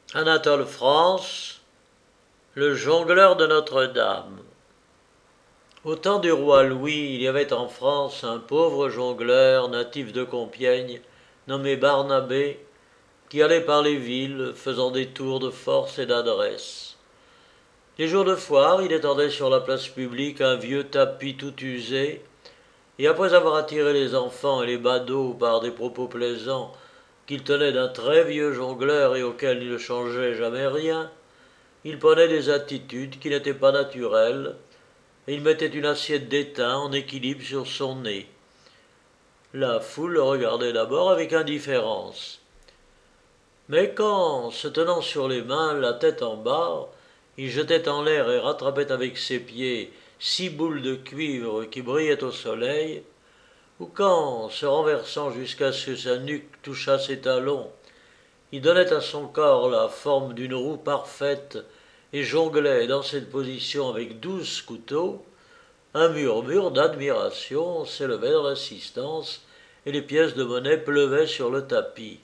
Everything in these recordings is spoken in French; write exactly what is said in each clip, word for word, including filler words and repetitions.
Anatole France, le jongleur de Notre-Dame. Au temps du roi Louis, il y avait en France un pauvre jongleur natif de Compiègne, nommé Barnabé, qui allait par les villes, faisant des tours de force et d'adresse. Les jours de foire, il étendait sur la place publique un vieux tapis tout usé, et après avoir attiré les enfants et les badauds par des propos plaisants qu'il tenait d'un très vieux jongleur et auquel il ne changeait jamais rien, il prenait des attitudes qui n'étaient pas naturelles, et il mettait une assiette d'étain en équilibre sur son nez. La foule le regardait d'abord avec indifférence. Mais quand, se tenant sur les mains, la tête en bas, il jetait en l'air et rattrapait avec ses pieds six boules de cuivre qui brillaient au soleil, ou quand, se renversant jusqu'à ce que sa nuque touchât ses talons, il donnait à son corps la forme d'une roue parfaite et jonglait dans cette position avec douze couteaux, un murmure d'admiration s'élevait dans l'assistance et les pièces de monnaie pleuvaient sur le tapis.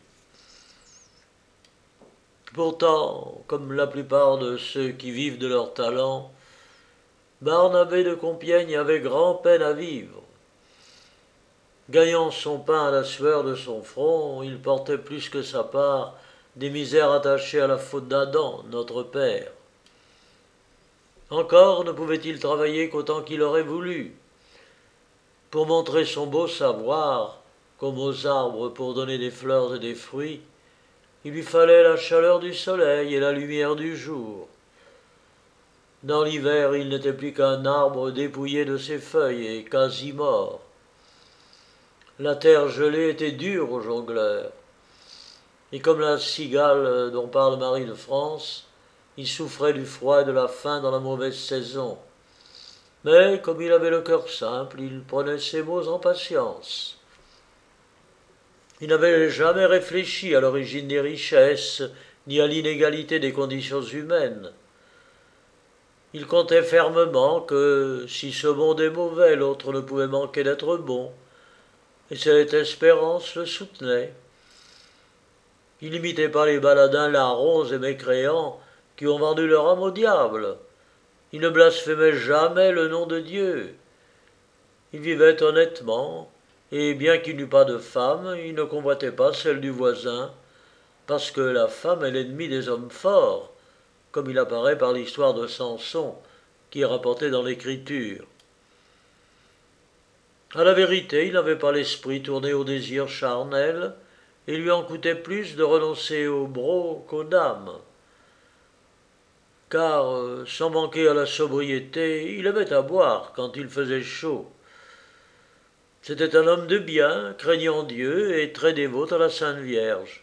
Pourtant, comme la plupart de ceux qui vivent de leur talent, Barnabé de Compiègne avait grand-peine à vivre. Gagnant son pain à la sueur de son front, il portait plus que sa part des misères attachées à la faute d'Adam, notre père. Encore ne pouvait-il travailler qu'autant qu'il aurait voulu. Pour montrer son beau savoir, comme aux arbres pour donner des fleurs et des fruits, il lui fallait la chaleur du soleil et la lumière du jour. Dans l'hiver, il n'était plus qu'un arbre dépouillé de ses feuilles et quasi mort. La terre gelée était dure au jongleur. Et comme la cigale dont parle Marie de France, il souffrait du froid et de la faim dans la mauvaise saison. Mais comme il avait le cœur simple, il prenait ses maux en patience. Il n'avait jamais réfléchi à l'origine des richesses, ni à l'inégalité des conditions humaines. Il comptait fermement que, si ce monde est mauvais, l'autre ne pouvait manquer d'être bon, et cette espérance le soutenait. Il n'imitait pas les baladins larrons et mécréants qui ont vendu leur âme au diable. Il ne blasphémait jamais le nom de Dieu. Il vivait honnêtement, et bien qu'il n'eût pas de femme, il ne convoitait pas celle du voisin, parce que la femme est l'ennemi des hommes forts, comme il apparaît par l'histoire de Samson, qui est rapportée dans l'Écriture. À la vérité, il n'avait pas l'esprit tourné au désir charnel, et il lui en coûtait plus de renoncer aux brocs qu'aux dames. Car, sans manquer à la sobriété, il aimait à boire quand il faisait chaud. C'était un homme de bien, craignant Dieu et très dévot à la Sainte Vierge.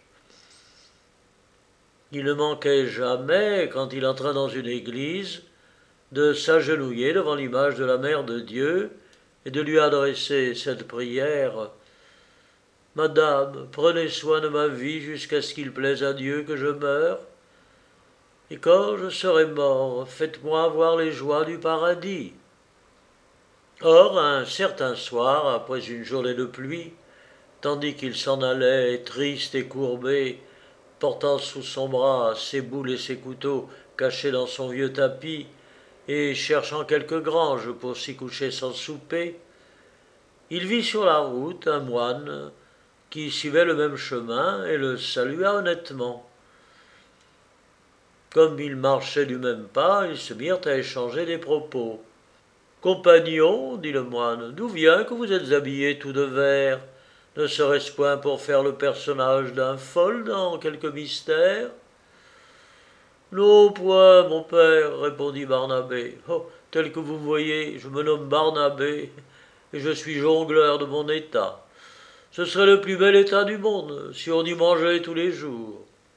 Il ne manquait jamais, quand il entrait dans une église, de s'agenouiller devant l'image de la Mère de Dieu et de lui adresser cette prière. « Madame, prenez soin de ma vie jusqu'à ce qu'il plaise à Dieu que je meure. Et quand je serai mort, faites-moi voir les joies du paradis. » Or, un certain soir, après une journée de pluie, tandis qu'il s'en allait, triste et courbé, portant sous son bras ses boules et ses couteaux cachés dans son vieux tapis, et cherchant quelque grange pour s'y coucher sans souper, il vit sur la route un moine qui suivait le même chemin et le salua honnêtement. Comme ils marchaient du même pas, ils se mirent à échanger des propos. « Compagnon, dit le moine, d'où vient que vous êtes habillé tout de vert? Ne serait-ce point pour faire le personnage d'un fol dans quelque mystère ?»« Non, point, mon père, répondit Barnabé. Oh, tel que vous voyez, je me nomme Barnabé, et je suis jongleur de mon état. Ce serait le plus bel état du monde, si on y mangeait tous les jours. »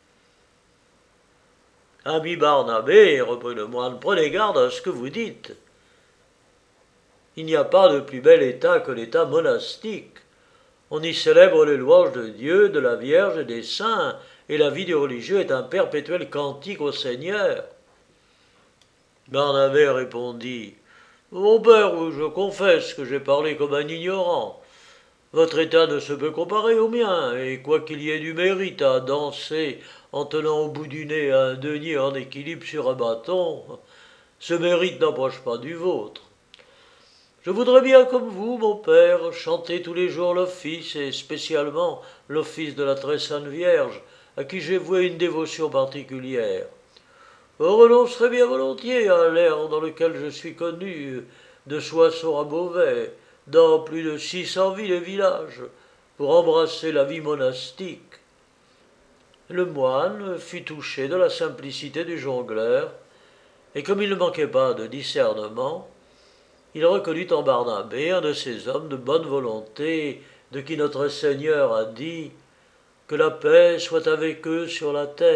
« Ami Barnabé, reprit le moine, prenez garde à ce que vous dites. Il n'y a pas de plus bel état que l'état monastique. On y célèbre les louanges de Dieu, de la Vierge et des saints, et la vie du religieux est un perpétuel cantique au Seigneur. » Barnabé répondit « Mon père, je confesse que j'ai parlé comme un ignorant. Votre état ne se peut comparer au mien, et quoiqu'il y ait du mérite à danser en tenant au bout du nez un denier en équilibre sur un bâton, ce mérite n'approche pas du vôtre. Je voudrais bien, comme vous, mon père, chanter tous les jours l'office, et spécialement l'office de la Très Sainte Vierge, à qui j'ai voué une dévotion particulière. Je renoncerais bien volontiers à l'air dans lequel je suis connu, de Soissons à Beauvais, dans plus de six cents villes et villages, pour embrasser la vie monastique. Le moine fut touché de la simplicité du jongleur, et comme il ne manquait pas de discernement, il reconnut en Barnabé un de ces hommes de bonne volonté de qui notre Seigneur a dit « Que la paix soit avec eux sur la terre ».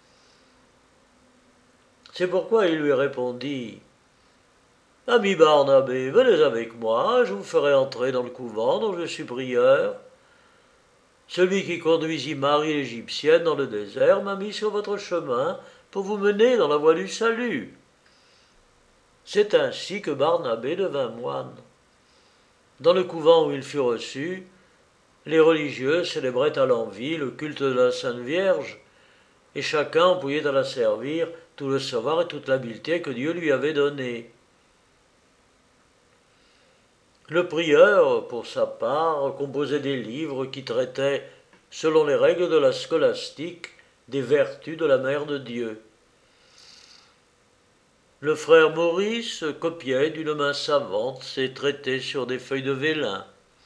C'est pourquoi il lui répondit « Ami Barnabé, venez avec moi, je vous ferai entrer dans le couvent dont je suis prieur. Celui qui conduisit Marie l'Égyptienne dans le désert m'a mis sur votre chemin pour vous mener dans la voie du salut. » C'est ainsi que Barnabé devint moine. Dans le couvent où il fut reçu, les religieux célébraient à l'envi le culte de la Sainte Vierge, et chacun employait à la servir tout le savoir et toute l'habileté que Dieu lui avait donnés. Le prieur, pour sa part, composait des livres qui traitaient, selon les règles de la scolastique, des vertus de la Mère de Dieu. Le frère Maurice copiait d'une main savante ces traités sur des feuilles de vélin.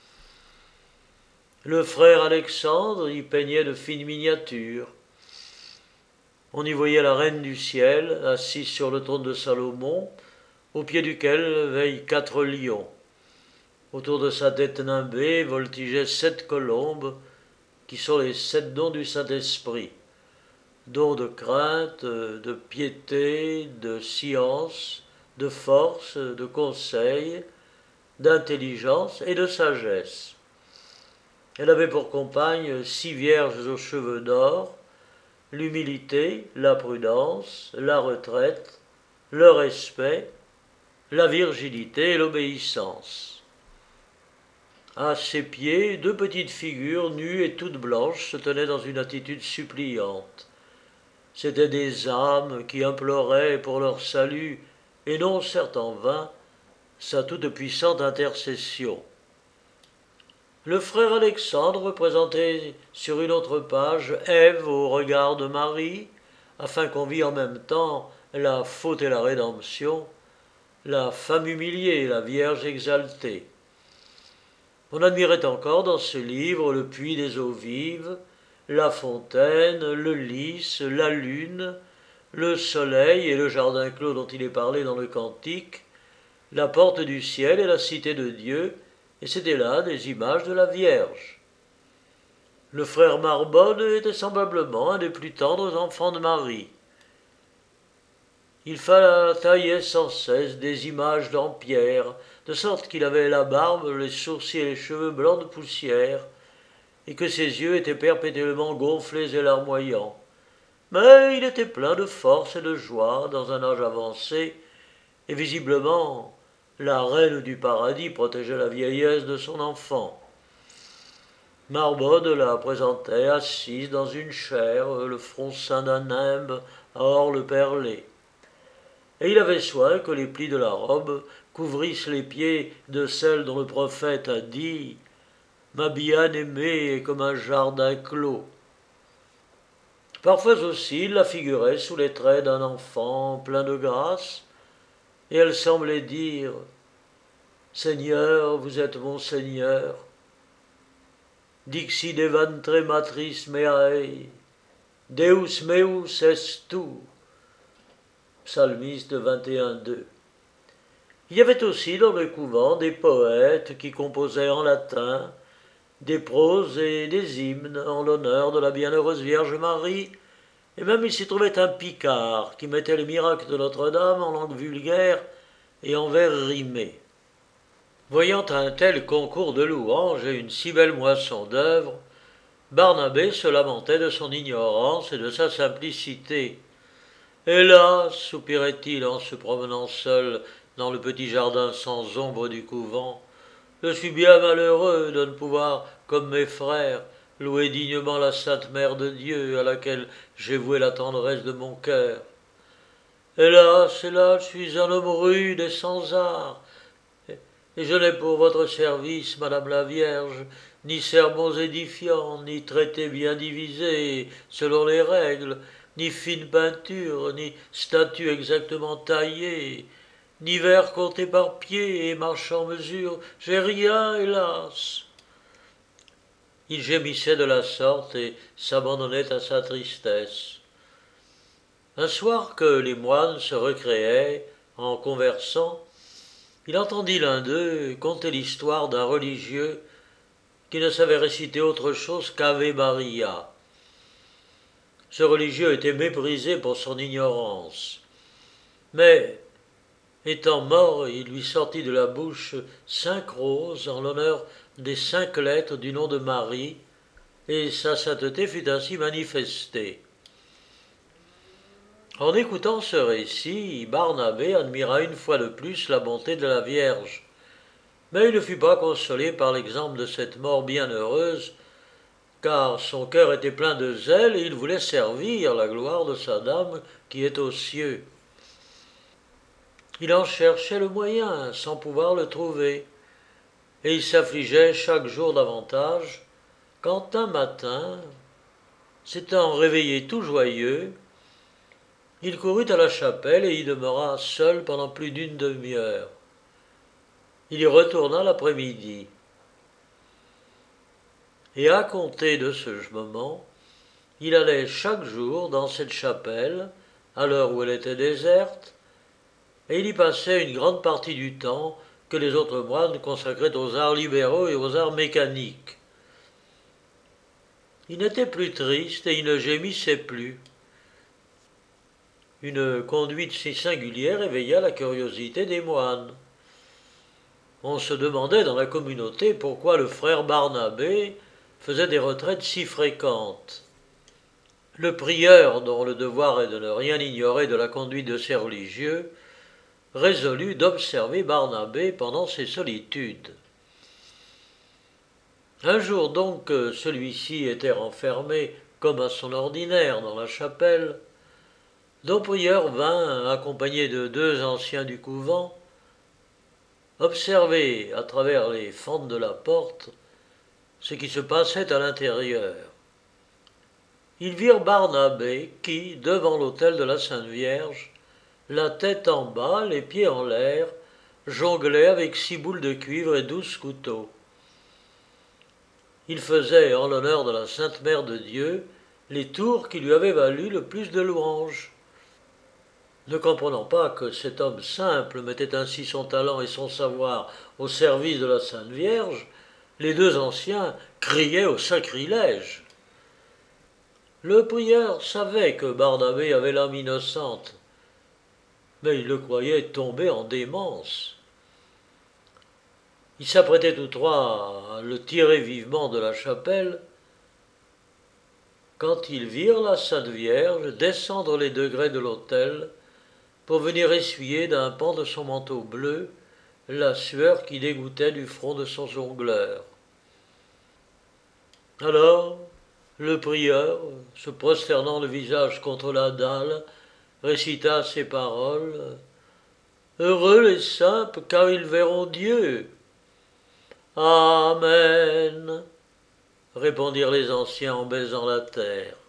Le frère Alexandre y peignait de fines miniatures. On y voyait la reine du ciel, assise sur le trône de Salomon, au pied duquel veillent quatre lions. Autour de sa tête nimbée voltigeaient sept colombes, qui sont les sept dons du Saint-Esprit. Dons de crainte, de piété, de science, de force, de conseil, d'intelligence et de sagesse. Elle avait pour compagne six vierges aux cheveux d'or, l'humilité, la prudence, la retraite, le respect, la virginité et l'obéissance. À ses pieds, deux petites figures nues et toutes blanches se tenaient dans une attitude suppliante. C'étaient des âmes qui imploraient pour leur salut, et non certes en vain, sa toute-puissante intercession. Le frère Alexandre représentait sur une autre page Ève au regard de Marie, afin qu'on vît en même temps la faute et la rédemption, la femme humiliée et la Vierge exaltée. On admirait encore dans ce livre le puits des eaux vives, la fontaine, le lys, la lune, le soleil et le jardin clos dont il est parlé dans le Cantique, la porte du ciel et la cité de Dieu, et c'étaient là des images de la Vierge. Le frère Marbonne était semblablement un des plus tendres enfants de Marie. Il taillait sans cesse des images en pierre, de sorte qu'il avait la barbe, les sourcils et les cheveux blancs de poussière, et que ses yeux étaient perpétuellement gonflés et larmoyants. Mais il était plein de force et de joie dans un âge avancé, et visiblement la reine du paradis protégeait la vieillesse de son enfant. Marbonne la présentait assise dans une chaire, le front ceint d'un nimbe à orle perlé. Et il avait soin que les plis de la robe couvrissent les pieds de celle dont le prophète a dit « Ma bien-aimée est comme un jardin clos ». Parfois aussi, il la figurait sous les traits d'un enfant plein de grâce, et elle semblait dire « Seigneur, vous êtes mon Seigneur. Dixi devantre matris meae, Deus meus est tu ». Psalmiste vingt et un deux. Il y avait aussi dans le couvent des poètes qui composaient en latin des proses et des hymnes en l'honneur de la bienheureuse Vierge Marie, et même il s'y trouvait un picard qui mettait les miracles de Notre-Dame en langue vulgaire et en vers rimés. Voyant un tel concours de louanges et une si belle moisson d'œuvres, Barnabé se lamentait de son ignorance et de sa simplicité. « Hélas !» soupirait-il en se promenant seul dans le petit jardin sans ombre du couvent, « je suis bien malheureux de ne pouvoir, comme mes frères, louer dignement la Sainte Mère de Dieu à laquelle j'ai voué la tendresse de mon cœur. Hélas, hélas, je suis un homme rude et sans art, et je n'ai pour votre service, Madame la Vierge, ni sermons édifiants, ni traités bien divisés selon les règles, ni fine peinture, ni statues exactement taillées, ni vers comptés par pied et marchant en mesure. J'ai rien, hélas. Il gémissait de la sorte et s'abandonnait à sa tristesse. Un soir que les moines se recréaient en conversant, il entendit l'un d'eux conter l'histoire d'un religieux qui ne savait réciter autre chose qu'Ave Maria. Ce religieux était méprisé pour son ignorance, mais, étant mort, il lui sortit de la bouche cinq roses en l'honneur des cinq lettres du nom de Marie, et sa sainteté fut ainsi manifestée. En écoutant ce récit, Barnabé admira une fois de plus la bonté de la Vierge, mais il ne fut pas consolé par l'exemple de cette mort bienheureuse, car son cœur était plein de zèle et il voulait servir la gloire de sa dame qui est aux cieux. Il en cherchait le moyen sans pouvoir le trouver, et il s'affligeait chaque jour davantage, quand un matin, s'étant réveillé tout joyeux, il courut à la chapelle et y demeura seul pendant plus d'une demi-heure. Il y retourna l'après-midi. Et à compter de ce moment, il allait chaque jour dans cette chapelle, à l'heure où elle était déserte, et il y passait une grande partie du temps que les autres moines consacraient aux arts libéraux et aux arts mécaniques. Il n'était plus triste et il ne gémissait plus. Une conduite si singulière éveilla la curiosité des moines. On se demandait dans la communauté pourquoi le frère Barnabé faisait des retraites si fréquentes. Le prieur, dont le devoir est de ne rien ignorer de la conduite de ses religieux, résolut d'observer Barnabé pendant ses solitudes. Un jour donc que celui-ci était renfermé comme à son ordinaire dans la chapelle, Don Prieur vint, accompagné de deux anciens du couvent, observer à travers les fentes de la porte ce qui se passait à l'intérieur. Ils virent Barnabé qui, devant l'autel de la Sainte Vierge, la tête en bas, les pieds en l'air, jonglait avec six boules de cuivre et douze couteaux. Il faisait, en l'honneur de la Sainte Mère de Dieu, les tours qui lui avaient valu le plus de louanges. Ne comprenant pas que cet homme simple mettait ainsi son talent et son savoir au service de la Sainte Vierge, les deux anciens criaient au sacrilège. Le prieur savait que Barnabé avait l'âme innocente, mais il le croyait tombé en démence. Ils s'apprêtaient tous trois à le tirer vivement de la chapelle, quand ils virent la Sainte Vierge descendre les degrés de l'autel pour venir essuyer d'un pan de son manteau bleu la sueur qui dégouttait du front de son jongleur. Alors, le prieur, se prosternant le visage contre la dalle, récita ces paroles. « Heureux les simples, car ils verront Dieu. »« Amen » répondirent les anciens en baisant la terre.